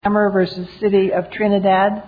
Hammer versus City of Trinidad.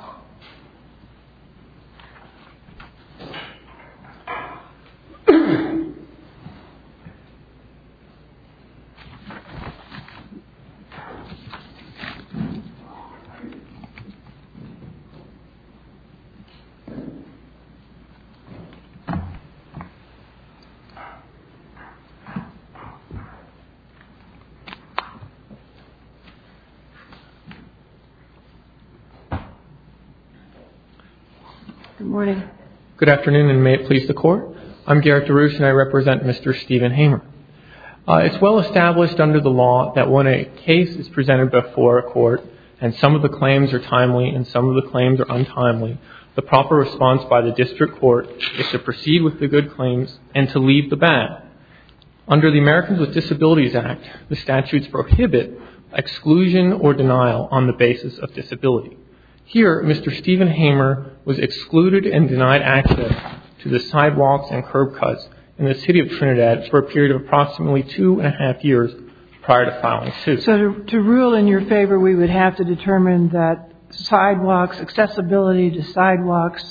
Good morning. Good afternoon, and may it please the Court. I'm Garrett DeRouche, and I represent Mr. Stephen Hamer. It's well established under the law that when a case is presented before a court and some of the claims are timely and some of the claims are untimely, the proper response by the district court is to proceed with the good claims and to leave the bad. Under the Americans with Disabilities Act, the statutes prohibit exclusion or denial on the basis of disability. Here, Mr. Stephen Hamer was excluded and denied access to the sidewalks and curb cuts in the city of Trinidad for a period of approximately 2.5 years prior to filing suit. So to rule in your favor, we would have to determine that sidewalks, accessibility to sidewalks,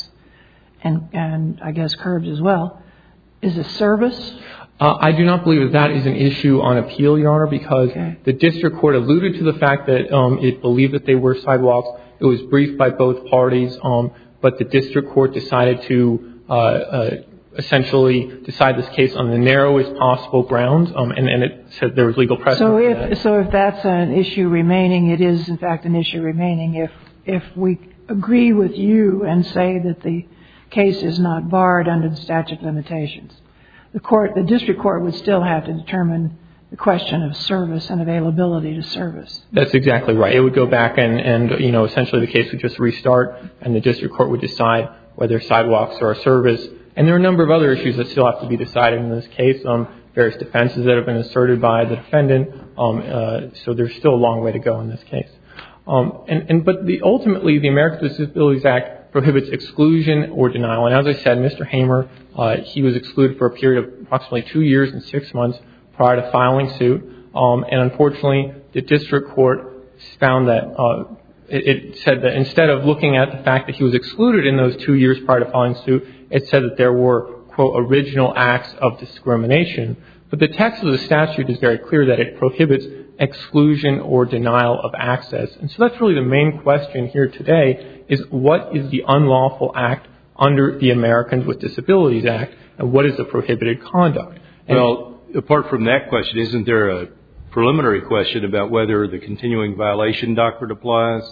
and I guess curbs as well, is a service? I do not believe that is an issue on appeal, Your Honor, because the district court alluded to the fact that it believed that they were sidewalks. It was briefed by both parties, but the district court decided to essentially decide this case on the narrowest possible grounds, and it said there was legal precedent. So if that's an issue remaining, it is in fact an issue remaining. If we agree with you and say that the case is not barred under the statute of limitations, the district court would still have to determine the question of service and availability to service. That's exactly right. It would go back and essentially the case would just restart, and the district court would decide whether sidewalks are a service. And there are a number of other issues that still have to be decided in this case, various defenses that have been asserted by the defendant. So there's still a long way to go in this case. But ultimately, the Americans with Disabilities Act prohibits exclusion or denial. And as I said, Mr. Hamer, he was excluded for a period of approximately 2 years and 6 months prior to filing suit. And unfortunately, the district court found that it said that instead of looking at the fact that he was excluded in those 2 years prior to filing suit, it said that there were, quote, original acts of discrimination. But the text of the statute is very clear that it prohibits exclusion or denial of access. And so that's really the main question here today is what is the unlawful act under the Americans with Disabilities Act, and what is the prohibited conduct? Well, apart from that question, isn't there a preliminary question about whether the continuing violation doctrine applies?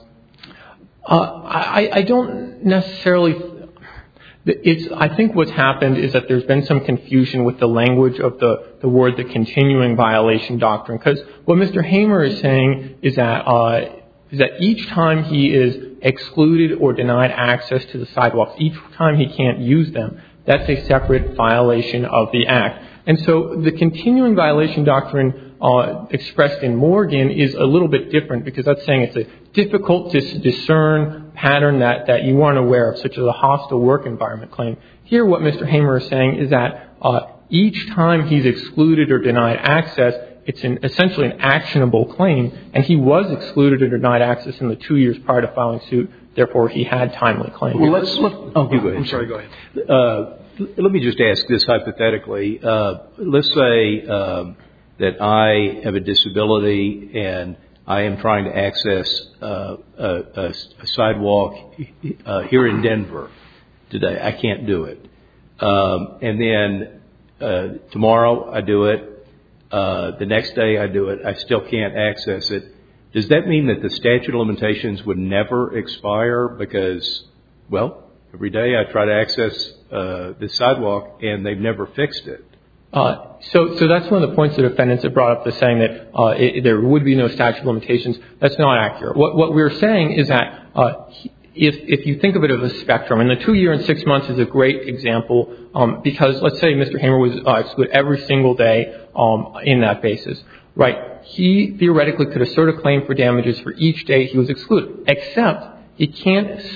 I don't necessarily. I think what's happened is that there's been some confusion with the language of the word, the continuing violation doctrine. Because what Mr. Hamer is saying is that each time he is excluded or denied access to the sidewalks, each time he can't use them, that's a separate violation of the act. And so the continuing violation doctrine expressed in Morgan is a little bit different because that's saying it's a difficult to discern pattern that you aren't aware of, such as a hostile work environment claim. Here what Mr. Hamer is saying is that each time he's excluded or denied access, it's essentially an actionable claim, and he was excluded or denied access in the 2 years prior to filing suit. Therefore, he had timely claims. Well, I'm sorry, go ahead. Let me just ask this hypothetically. Let's say that I have a disability and I am trying to access a sidewalk here in Denver today. I can't do it. And then tomorrow I do it. The next day I do it. I still can't access it. Does that mean that the statute of limitations would never expire because, well, every day I try to access the sidewalk and they've never fixed it? So that's one of the points the defendants have brought up, the saying that there would be no statute of limitations. That's not accurate. What we're saying is that if you think of it as a spectrum, and the 2 year and 6 months is a great example because let's say Mr. Hamer was excluded every single day in that basis, right? He theoretically could assert a claim for damages for each day he was excluded, except he can't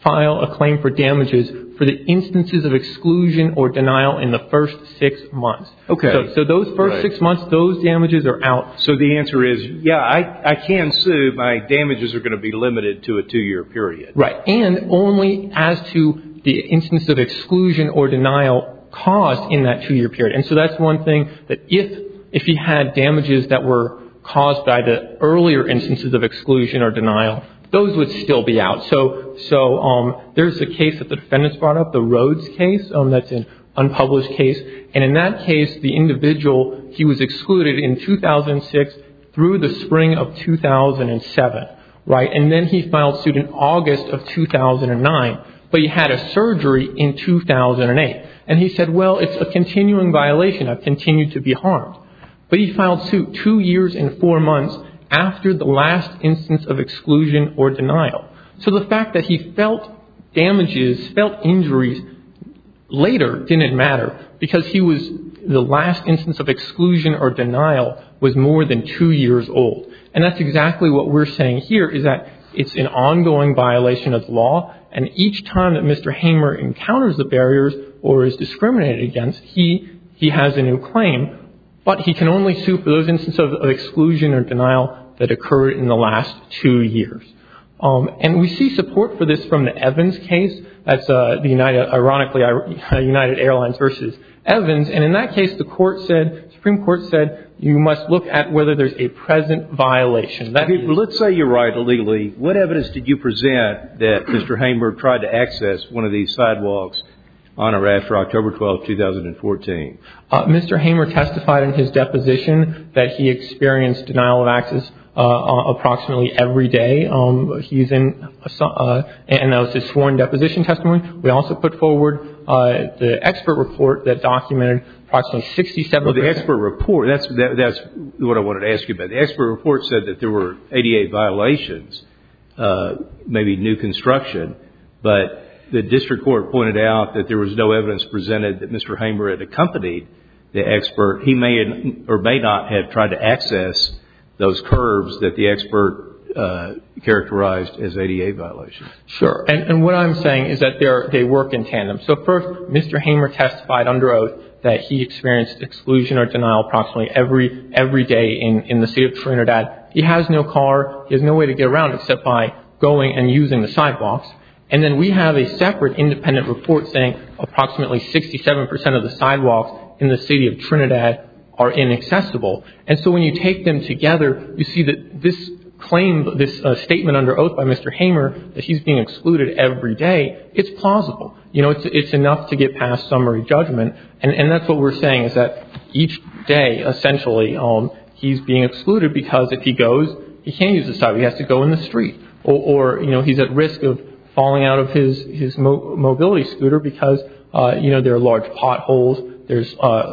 file a claim for damages for the instances of exclusion or denial in the first 6 months. Okay. So those first 6 months, those damages are out. So the answer is, yeah, I can sue. My damages are going to be limited to a 2-year period. Right. And only as to the instance of exclusion or denial caused in that 2-year period. And so that's one thing that if he had damages that were caused by the earlier instances of exclusion or denial, those would still be out. So there's a case that the defendants brought up, the Rhodes case, that's an unpublished case. And in that case, the individual, he was excluded in 2006 through the spring of 2007, right? And then he filed suit in August of 2009, but he had a surgery in 2008. And he said, well, it's a continuing violation. I've continued to be harmed. But he filed suit 2 years and 4 months after the last instance of exclusion or denial. So the fact that he felt damages, felt injuries later didn't matter because the last instance of exclusion or denial was more than 2 years old. And that's exactly what we're saying here, is that it's an ongoing violation of the law, and each time that Mr. Hamer encounters the barriers or is discriminated against, he has a new claim, but he can only sue for those instances of exclusion or denial that occurred in the last 2 years. And we see support for this from the Evans case. That's the United Airlines versus Evans. And in that case, Supreme Court said, you must look at whether there's a present violation. Let's say you're right illegally. What evidence did you present that Mr. Hamer tried to access one of these sidewalks on or after October 12, 2014? Mr. Hamer testified in his deposition that he experienced denial of access approximately every day. And that was his sworn deposition testimony. We also put forward the expert report that documented approximately 67%. Well, the expert report, that's what I wanted to ask you about. The expert report said that there were 88 violations, maybe new construction, but the district court pointed out that there was no evidence presented that Mr. Hamer had accompanied the expert. He may or may not have tried to access those curbs that the expert characterized as ADA violations. Sure. And what I'm saying is that they work in tandem. So first, Mr. Hamer testified under oath that he experienced exclusion or denial approximately every day in the city of Trinidad. He has no car. He has no way to get around except by going and using the sidewalks. And then we have a separate independent report saying approximately 67% of the sidewalks in the city of Trinidad are inaccessible. And so when you take them together, you see that this claim, this statement under oath by Mr. Hamer that he's being excluded every day, it's plausible. You know, it's enough to get past summary judgment. And that's what we're saying is that each day, essentially, he's being excluded because if he goes, he can't use the sidewalk. He has to go in the street. Or you know, he's at risk of falling out of his mobility scooter because, there are large potholes. There's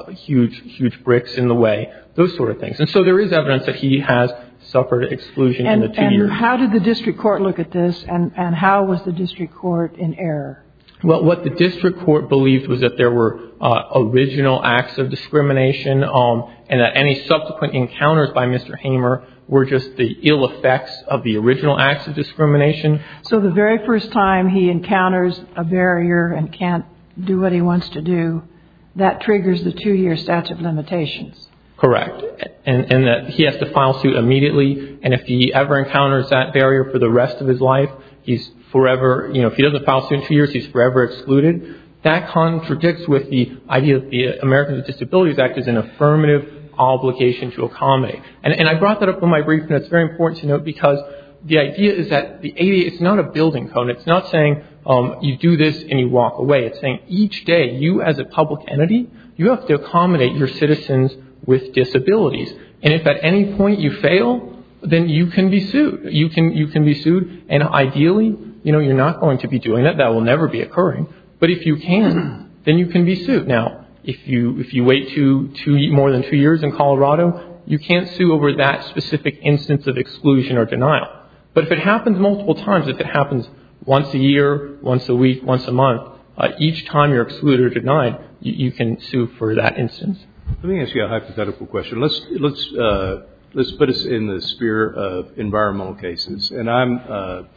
huge bricks in the way, those sort of things. And so there is evidence that he has suffered exclusion in the 2 years. And how did the district court look at this, and how was the district court in error? Well, what the district court believed was that there were original acts of discrimination, and that any subsequent encounters by Mr. Hamer were just the ill effects of the original acts of discrimination. So the very first time he encounters a barrier and can't do what he wants to do, that triggers the 2-year statute of limitations. Correct. And that he has to file suit immediately. And if he ever encounters that barrier for the rest of his life, he's forever, if he doesn't file suit in 2 years, he's forever excluded. That contradicts with the idea that the Americans with Disabilities Act is an affirmative obligation to accommodate. And I brought that up in my brief, and it's very important to note because the idea is that the ADA, it's not a building code. It's not saying you do this and you walk away. It's saying each day, you as a public entity, you have to accommodate your citizens with disabilities. And if at any point you fail, then you can be sued. You can be sued, and ideally, you're not going to be doing that. That will never be occurring. But if you can, then you can be sued. Now, if you wait more than 2 years in Colorado, you can't sue over that specific instance of exclusion or denial. But if it happens multiple times, if it happens once a year, once a week, once a month, each time you're excluded or denied, you can sue for that instance. Let me ask you a hypothetical question. Let's put us in the sphere of environmental cases, and I'm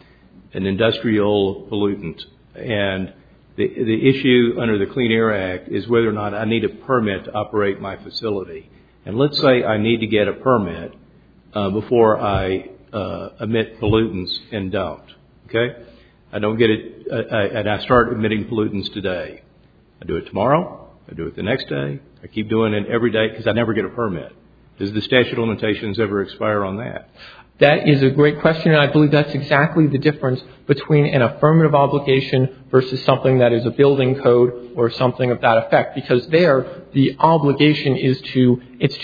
an industrial pollutant, and the issue under the Clean Air Act is whether or not I need a permit to operate my facility. And let's say I need to get a permit before I emit pollutants and don't. Okay? I don't get it, and I start emitting pollutants today. I do it tomorrow. I do it the next day. I keep doing it every day because I never get a permit. Does the statute of limitations ever expire on that? That is a great question, and I believe that's exactly the difference between an affirmative obligation versus something that is a building code or something of that effect. Because there, the obligation is to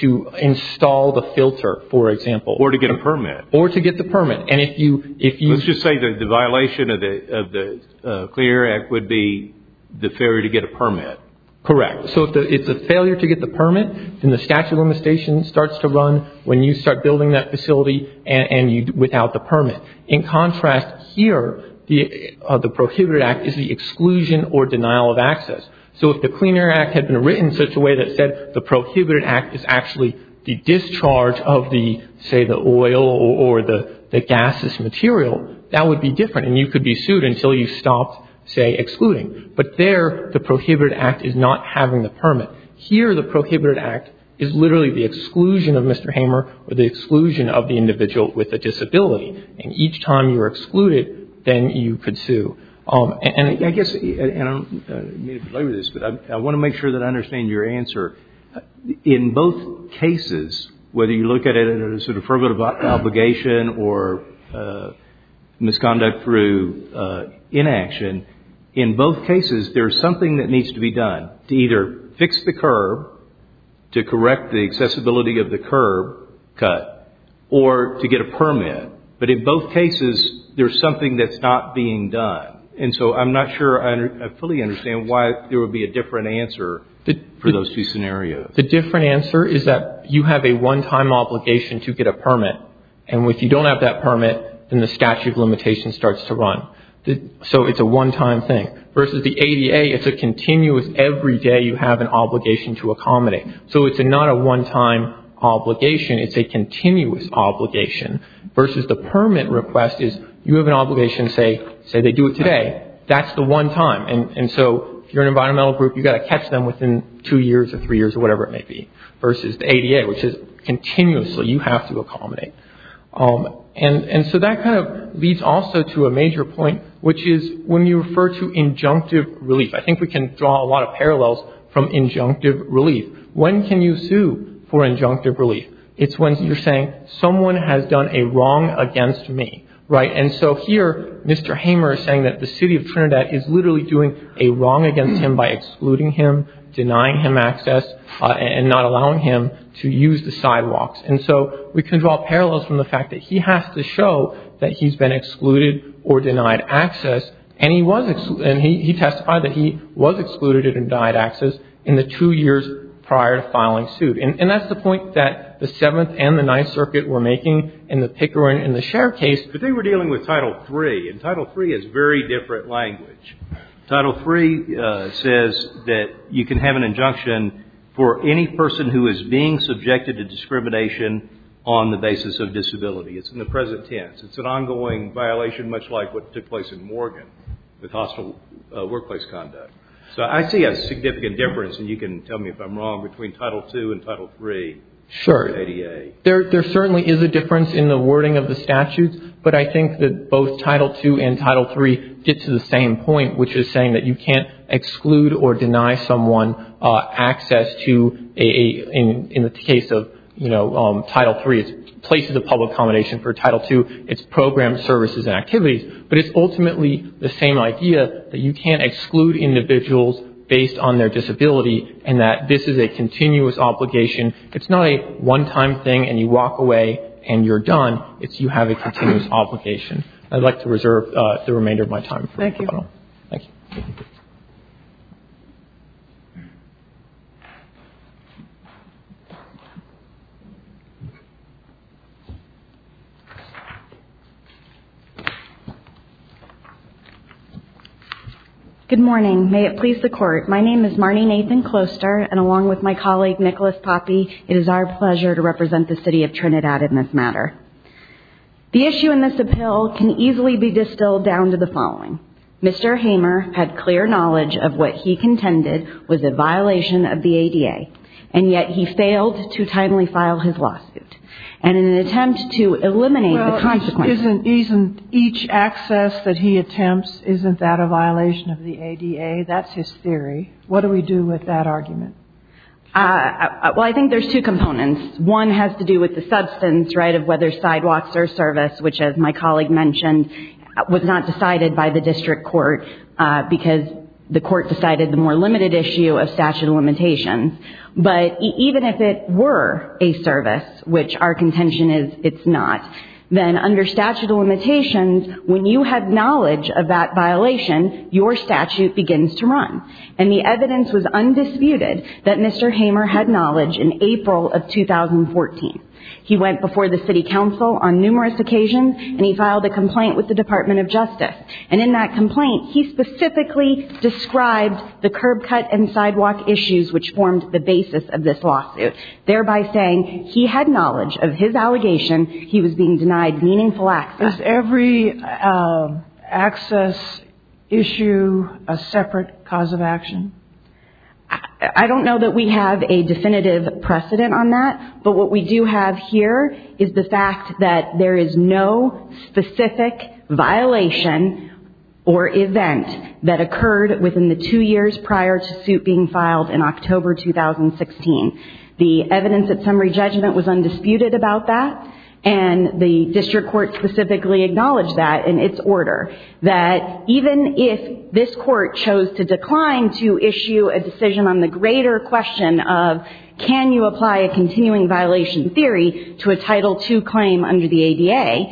install the filter, for example, or to get a permit, or to get the permit. And if you let's just say that the violation of the Clean Air Act would be the failure to get a permit. Correct. So if it's a failure to get the permit, then the statute of limitations starts to run when you start building that facility and you without the permit. In contrast, here, the Prohibited Act is the exclusion or denial of access. So if the Clean Air Act had been written in such a way that said the Prohibited Act is actually the discharge of the, say, the oil or the gaseous material, that would be different, and you could be sued until you stopped, say, excluding. But there, the Prohibited Act is not having the permit. Here, the Prohibited Act is literally the exclusion of Mr. Hamer or the exclusion of the individual with a disability. And each time you're excluded, then you could sue. And I guess, and I don't mean to belabor this, but I want to make sure that I understand your answer. In both cases, whether you look at it as an affirmative obligation or misconduct through inaction, in both cases, there's something that needs to be done to either fix the curb, to correct the accessibility of the curb cut, or to get a permit. But in both cases, there's something that's not being done. And so I'm not sure I fully understand why there would be a different answer for those two scenarios. The different answer is that you have a one-time obligation to get a permit. And if you don't have that permit, then the statute of limitations starts to run. So it's a one-time thing. Versus the ADA, it's a continuous, every day you have an obligation to accommodate. So it's not a one-time obligation, it's a continuous obligation. Versus the permit request is you have an obligation, say they do it today, that's the one time. And so if you're an environmental group, you've got to catch them within 2 years or 3 years or whatever it may be. Versus the ADA, which is continuously, you have to accommodate. And so that kind of leads also to a major point, which is when you refer to injunctive relief. I think we can draw a lot of parallels from injunctive relief. When can you sue for injunctive relief? It's when you're saying someone has done a wrong against me, right? And so here, Mr. Hamer is saying that the city of Trinidad is literally doing a wrong against him by excluding him, denying him access, and not allowing him to use the sidewalks. And so we can draw parallels from the fact that he has to show that he's been excluded or denied access, and he testified that he was excluded and denied access in the 2 years prior to filing suit. And that's the point that the Seventh and the Ninth Circuit were making in the Pickering and the Scher case. But they were dealing with Title III, and Title III has very different language. Title III says that you can have an injunction for any person who is being subjected to discrimination on the basis of disability. It's in the present tense. It's an ongoing violation, much like what took place in Morgan with hostile workplace conduct. So I see a significant difference, and you can tell me if I'm wrong, between Title II and Title III. Sure. ADA. There certainly is a difference in the wording of the statutes, but I think that both Title II and Title III get to the same point, which is saying that you can't exclude or deny someone access to in the case of Title III, it's places of public accommodation. For Title II, it's programs, services, and activities. But it's ultimately the same idea that you can't exclude individuals based on their disability, and that this is a continuous obligation. It's not a one-time thing and you walk away and you're done. It's you have a continuous obligation. I'd like to reserve the remainder of my time for rebuttal. Thank you. Good morning. May it please the Court. My name is Marnie Nathan Closter, and along with my colleague Nicholas Poppy, it is our pleasure to represent the City of Trinidad in this matter. The issue in this appeal can easily be distilled down to the following. Mr. Hamer had clear knowledge of what he contended was a violation of the ADA, and yet he failed to timely file his lawsuit. And in an attempt to eliminate the consequences. Isn't each access that he attempts, isn't that a violation of the ADA? That's his theory. What do we do with that argument? Well, I think there's two components. One has to do with the substance, right, of whether sidewalks are a service, which, as my colleague mentioned, was not decided by the district court because the court decided the more limited issue of statute of limitations. But even if it were a service, which our contention is it's not, then under statute of limitations, when you have knowledge of that violation, your statute begins to run. And the evidence was undisputed that Mr. Hamer had knowledge in April of 2014. He went before the city council on numerous occasions, and he filed a complaint with the Department of Justice. And in that complaint, he specifically described the curb cut and sidewalk issues which formed the basis of this lawsuit, thereby saying he had knowledge of his allegation he was being denied meaningful access. Is every access issue a separate cause of action? I don't know that we have a definitive precedent on that, but what we do have here is the fact that there is no specific violation or event that occurred within the 2 years prior to suit being filed in October 2016. The evidence at summary judgment was undisputed about that, and the district court specifically acknowledged that in its order, that even if this court chose to decline to issue a decision on the greater question of can you apply a continuing violation theory to a Title II claim under the ADA,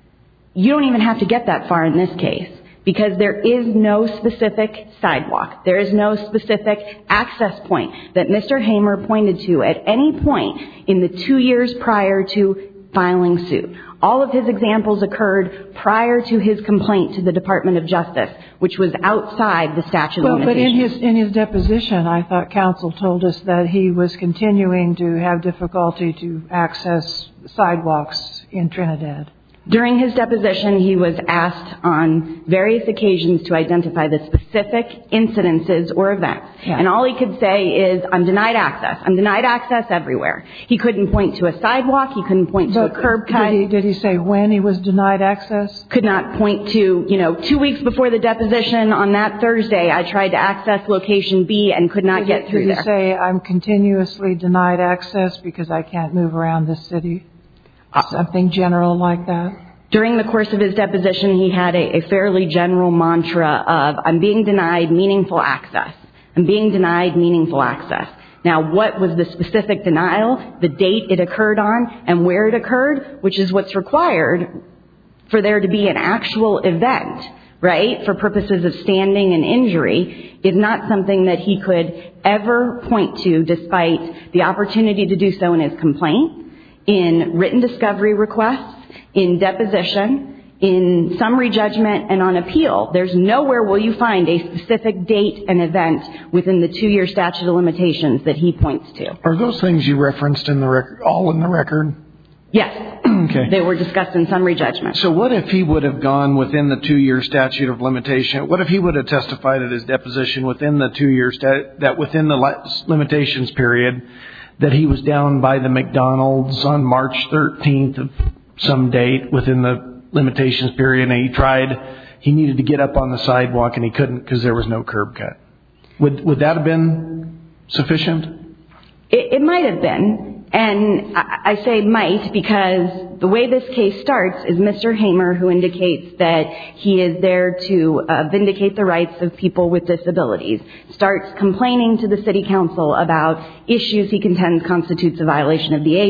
you don't even have to get that far in this case, because there is no specific sidewalk. There is no specific access point that Mr. Hamer pointed to at any point in the 2 years prior to filing suit. All of his examples occurred prior to his complaint to the Department of Justice, which was outside the statute of limitations. But in his deposition, I thought counsel told us that he was continuing to have difficulty to access sidewalks in Trinidad. During his deposition, he was asked on various occasions to identify the specific incidences or events. Yeah. And all he could say is, I'm denied access. I'm denied access everywhere. He couldn't point to a sidewalk. He couldn't point to a curb cut. Did he say when he was denied access? Could not point to, 2 weeks before the deposition on that Thursday, I tried to access location B and could not get through there. Did he say, I'm continuously denied access because I can't move around this city? Something general like that? During the course of his deposition, he had a fairly general mantra of, I'm being denied meaningful access. I'm being denied meaningful access. Now, what was the specific denial, the date it occurred on, and where it occurred, which is what's required for there to be an actual event, right, for purposes of standing and injury, is not something that he could ever point to despite the opportunity to do so in his complaint, in written discovery requests, in deposition, in summary judgment, and on appeal. There's nowhere will you find a specific date and event within the 2-year statute of limitations that he points to. Are those things you referenced in the record, all in the record? Yes. Okay. They were discussed in summary judgment. So what if he would have gone within the 2-year statute of limitation? What if he would have testified at his deposition within the 2-year that within the limitations period that he was down by the McDonald's on March 13th of some date within the limitations period, and he needed to get up on the sidewalk and he couldn't because there was no curb cut? Would that have been sufficient? It might have been. And I say might because the way this case starts is Mr. Hamer, who indicates that he is there to vindicate the rights of people with disabilities, starts complaining to the city council about issues he contends constitutes a violation of the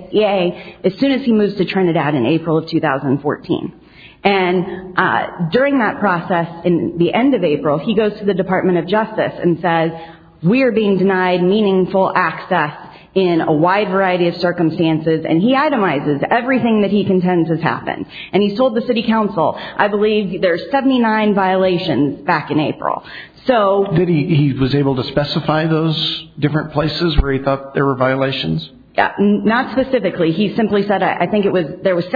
ADA as soon as he moves to Trinidad in April of 2014. And during that process, in the end of April, he goes to the Department of Justice and says, we are being denied meaningful access in a wide variety of circumstances, and he itemizes everything that he contends has happened. And he's told the city council, I believe there's 79 violations back in April. So did he was able to specify those different places where he thought there were violations? Not specifically. He simply said, I think there was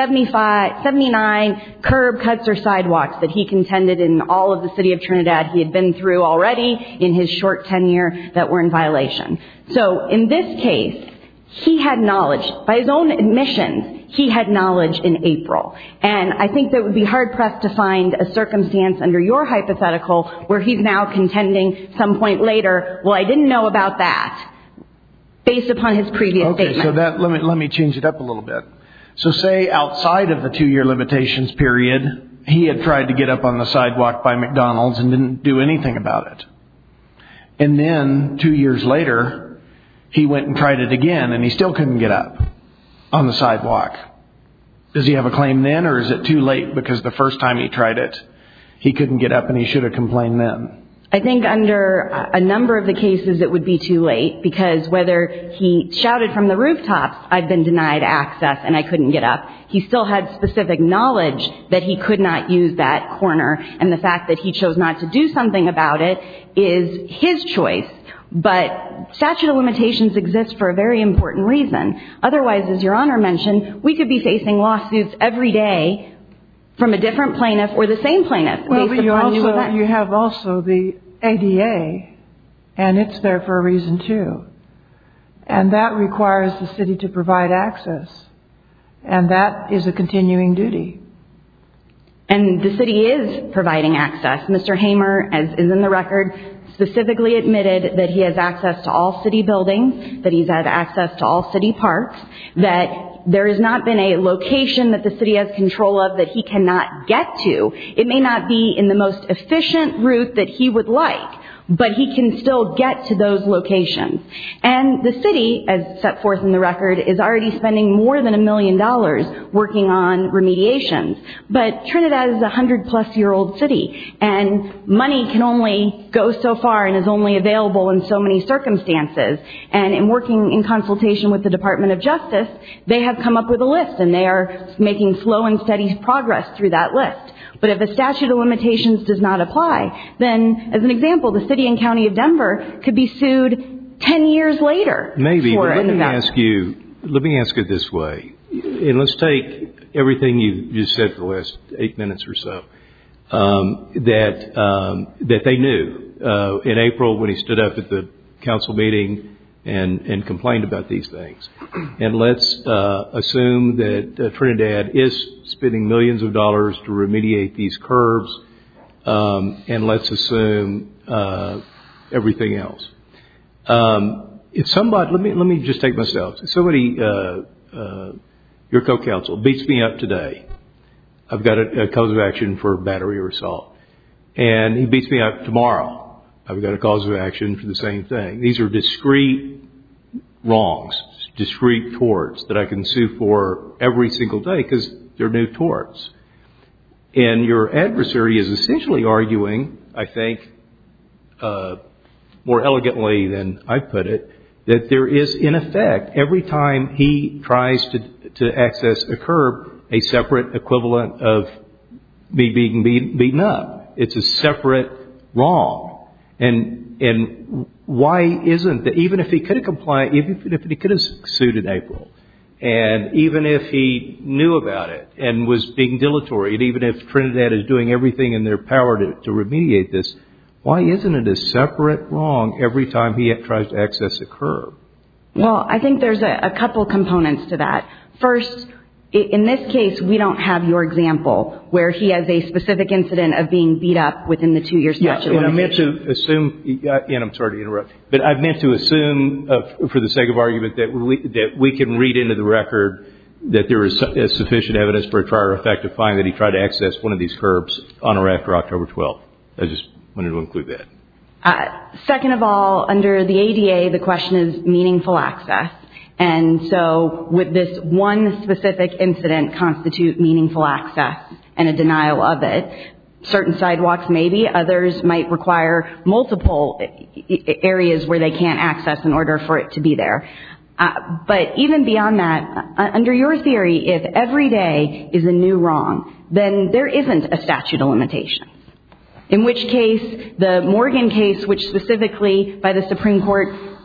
79 curb cuts or sidewalks that he contended in all of the city of Trinidad he had been through already in his short tenure that were in violation. So in this case, he had knowledge. By his own admissions, he had knowledge in April. And I think that it would be hard-pressed to find a circumstance under your hypothetical where he's now contending some point later, well, I didn't know about that, based upon his previous statement. Okay, so let me change it up a little bit. So say outside of the 2-year limitations period, he had tried to get up on the sidewalk by McDonald's and didn't do anything about it. And then 2 years later, he went and tried it again and he still couldn't get up on the sidewalk. Does he have a claim then, or is it too late because the first time he tried it, he couldn't get up and he should have complained then? I think under a number of the cases it would be too late, because whether he shouted from the rooftops, I've been denied access and I couldn't get up, he still had specific knowledge that he could not use that corner, and the fact that he chose not to do something about it is his choice. But statute of limitations exists for a very important reason. Otherwise, as Your Honor mentioned, we could be facing lawsuits every day from a different plaintiff or the same plaintiff. Well, but you have also the ADA, and it's there for a reason too. And that requires the city to provide access. And that is a continuing duty. And the city is providing access. Mr. Hamer, as is in the record, specifically admitted that he has access to all city buildings, that he's had access to all city parks, that there has not been a location that the city has control of that he cannot get to. It may not be in the most efficient route that he would like, but he can still get to those locations. And the city, as set forth in the record, is already spending more than $1 million working on remediations. But Trinidad is a 100-plus-year-old city, and money can only go so far and is only available in so many circumstances. And in working in consultation with the Department of Justice, they have come up with a list, and they are making slow and steady progress through that list. But if a statute of limitations does not apply, then, as an example, the city and county of Denver could be sued 10 years later. Maybe, but let me ask it this way. And let's take everything you just said for the last 8 minutes or so, that they knew in April when he stood up at the council meeting and complained about these things. And let's assume that Trinidad is spending millions of dollars to remediate these curbs, and let's assume everything else. If somebody, let me just take myself. If somebody, your co-counsel, beats me up today, I've got a cause of action for battery or assault, and he beats me up tomorrow, I've got a cause of action for the same thing. These are discrete wrongs, discrete torts that I can sue for every single day because they're new torts. And your adversary is essentially arguing, I think, more elegantly than I put it, that there is, in effect, every time he tries to access a curb, a separate equivalent of me being beaten up. It's a separate wrong. And why isn't that? Even if he could have complied, even if he could have sued in April, and even if he knew about it and was being dilatory, and even if Trinidad is doing everything in their power to remediate this, why isn't it a separate wrong every time he tries to access a curb? Well, I think there's a couple components to that. First, in this case, we don't have your example where he has a specific incident of being beat up within the 2-year statute of limitations. And I meant to assume, and I'm sorry to interrupt, but I meant to assume, for the sake of argument, that we can read into the record that there is sufficient evidence for a trier of effect to find that he tried to access one of these curbs on or after October 12th. I just wanted to include that. Second of all, under the ADA, the question is meaningful access. And so would this one specific incident constitute meaningful access and a denial of it? Certain sidewalks maybe, others might require multiple areas where they can't access in order for it to be there. But even beyond that, under your theory, if every day is a new wrong, then there isn't a statute of limitations. In which case, the Morgan case, which specifically by the Supreme Court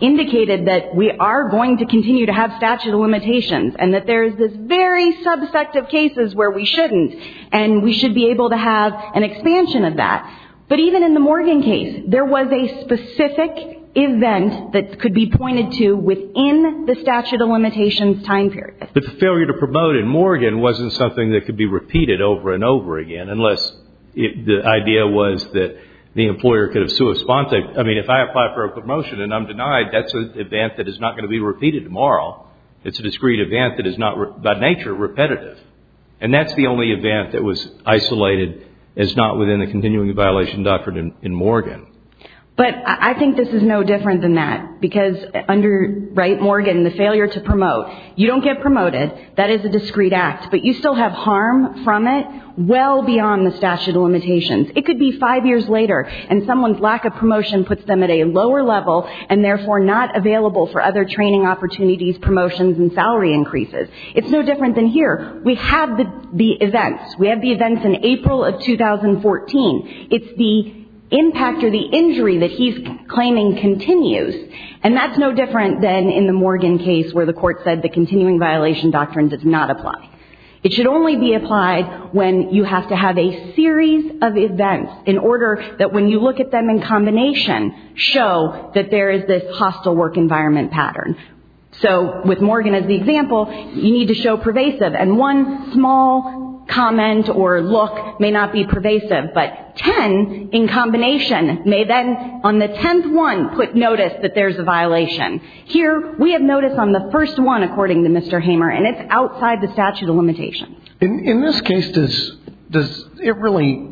indicated that we are going to continue to have statute of limitations and that there's this very subset of cases where we shouldn't, and we should be able to have an expansion of that. But even in the Morgan case, there was a specific event that could be pointed to within the statute of limitations time period. But the failure to promote in Morgan wasn't something that could be repeated over and over again, unless the idea was that the employer could have sua sponte. I mean, if I apply for a promotion and I'm denied, that's an event that is not going to be repeated tomorrow. It's a discrete event that is not, by nature, repetitive. And that's the only event that was isolated as not within the continuing violation doctrine in Morgan. But I think this is no different than that, because under, Morgan, the failure to promote, you don't get promoted. That is a discrete act, but you still have harm from it well beyond the statute of limitations. It could be 5 years later, and someone's lack of promotion puts them at a lower level and therefore not available for other training opportunities, promotions, and salary increases. It's no different than here. We have the events. We have the events in April of 2014. It's the impact or the injury that he's claiming continues. And that's no different than in the Morgan case where the court said the continuing violation doctrine does not apply. It should only be applied when you have to have a series of events in order that when you look at them in combination, show that there is this hostile work environment pattern. So with Morgan as the example, you need to show pervasive. And one small comment or look may not be pervasive, but 10 in combination may then, on the 10th one, put notice that there's a violation. Here, we have notice on the first one, according to Mr. Hamer, and it's outside the statute of limitations. In this case, does it really,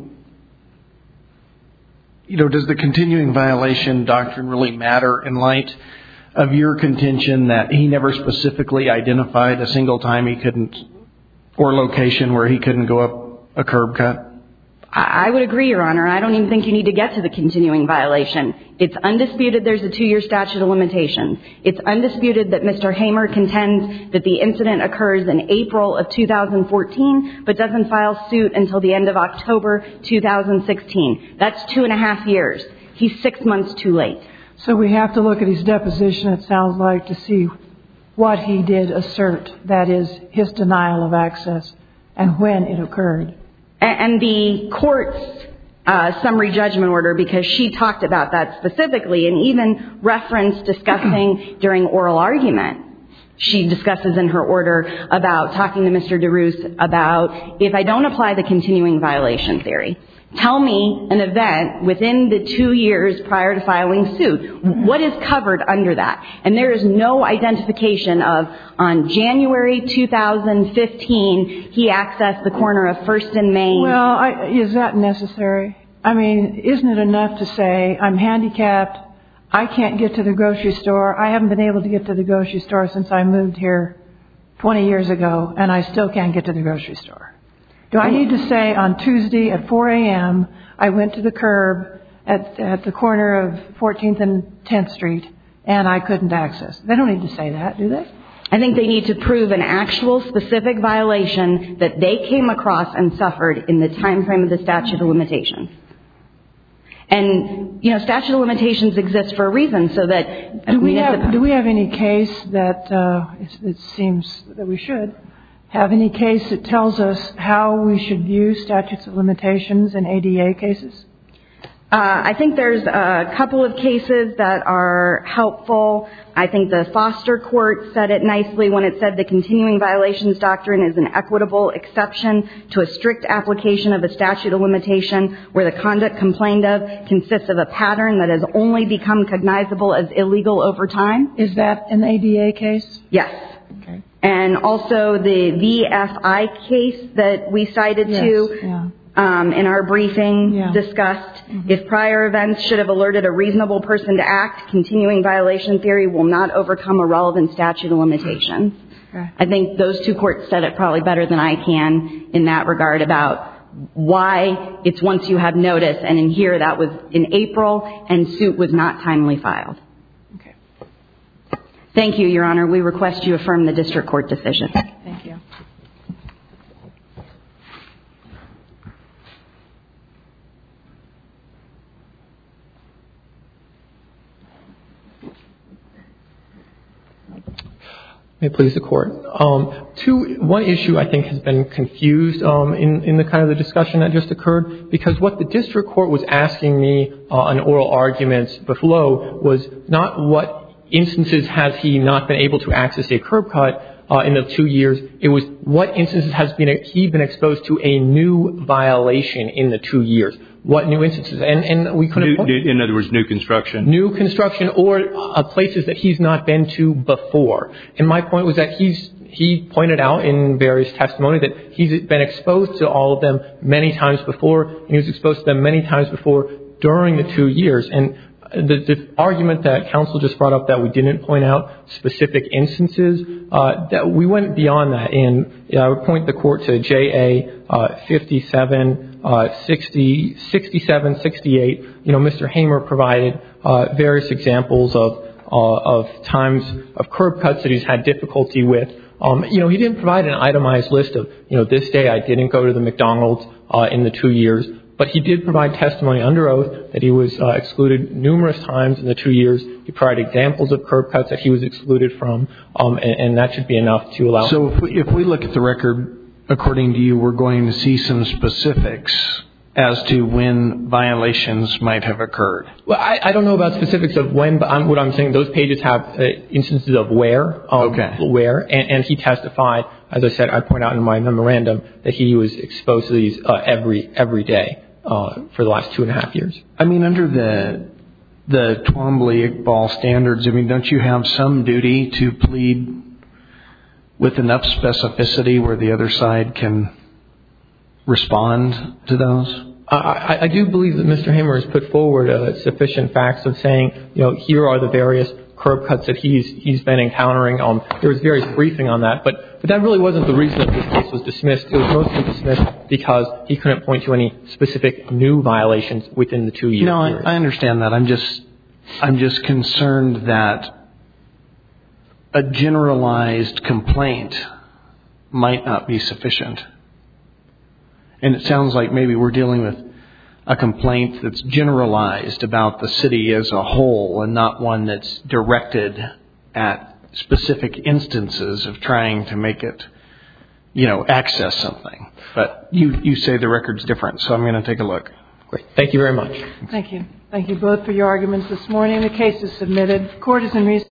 does the continuing violation doctrine really matter in light of your contention that he never specifically identified a single time he couldn't, or location where he couldn't go up a curb cut? I would agree, Your Honor. I don't even think you need to get to the continuing violation. It's undisputed there's a 2-year statute of limitations. It's undisputed that Mr. Hamer contends that the incident occurs in April of 2014, but doesn't file suit until the end of October 2016. That's 2.5 years. He's 6 months too late. So we have to look at his deposition, it sounds like, to see what he did assert, that is, his denial of access, and when it occurred. And the court's summary judgment order, because she talked about that specifically and even referenced discussing during oral argument. She discusses in her order about talking to Mr. DeRoos about, if I don't apply the continuing violation theory, tell me an event within the 2 years prior to filing suit. What is covered under that? And there is no identification of, on January 2015, he accessed the corner of 1st and Main. Well, is that necessary? I mean, isn't it enough to say, I'm handicapped, I can't get to the grocery store, I haven't been able to get to the grocery store since I moved here 20 years ago, and I still can't get to the grocery store? Do I need to say on Tuesday at 4 a.m. I went to the curb at the corner of 14th and 10th Street and I couldn't access? They don't need to say that, do they? I think they need to prove an actual specific violation that they came across and suffered in the time frame of the statute of limitations. And, statute of limitations exists for a reason, so that... Do we have any case that, it seems that we should, have any case that tells us how we should view statutes of limitations in ADA cases? I think there's a couple of cases that are helpful. I think the Foster Court said it nicely when it said the continuing violations doctrine is an equitable exception to a strict application of a statute of limitation where the conduct complained of consists of a pattern that has only become cognizable as illegal over time. Is that an ADA case? Yes. Okay. And also the VFI case that we cited in our briefing discussed, if prior events should have alerted a reasonable person to act, continuing violation theory will not overcome a relevant statute of limitations. Okay. I think those two courts said it probably better than I can in that regard about why it's once you have notice, and in here that was in April and suit was not timely filed. Okay. Thank you, Your Honor. We request you affirm the district court decision. Thank you. May it please the Court. One issue I think has been confused in the kind of the discussion that just occurred, because what the district court was asking me on oral arguments below was not what instances has he not been able to access a curb cut in the 2 years. It was what instances has he been exposed to a new violation in the 2 years. What new instances? And we couldn't. In other words, new construction. New construction or places that he's not been to before. And my point was that he pointed out in various testimony that he's been exposed to all of them many times before, and he was exposed to them many times before during the 2 years. And the argument that counsel just brought up that we didn't point out specific instances, that we went beyond that. And I would point the Court to JA 57, 60, 67, 68. You know, Mr. Hamer provided various examples of times of curb cuts that he's had difficulty with. You know, he didn't provide an itemized list of, you know, this day I didn't go to the McDonald's in the 2 years. But he did provide testimony under oath that he was excluded numerous times in the 2 years. He provided examples of curb cuts that he was excluded from, and that should be enough to allow. So if we look at the record, according to you, we're going to see some specifics as to when violations might have occurred. Well, I don't know about specifics of when, but what I'm saying, those pages have instances of where. Where, and he testified, as I said, I point out in my memorandum, that he was exposed to these every day for the last 2.5 years. I mean, under the Twombly-Iqbal standards, I mean, don't you have some duty to plead with enough specificity where the other side can respond to those? I do believe that Mr. Hamer has put forward sufficient facts of saying, you know, here are the various curb cuts that he's been encountering. There was various briefing on that, but that really wasn't the reason that this case was dismissed. It was mostly dismissed because he couldn't point to any specific new violations within the 2 years. No, I understand that. I'm just concerned that a generalized complaint might not be sufficient. And it sounds like maybe we're dealing with a complaint that's generalized about the city as a whole and not one that's directed at specific instances of trying to make it, you know, access something. But you say the record's different, so I'm going to take a look. Great. Thank you very much. Thank you. Thank you both for your arguments this morning. The case is submitted. Court is in recess.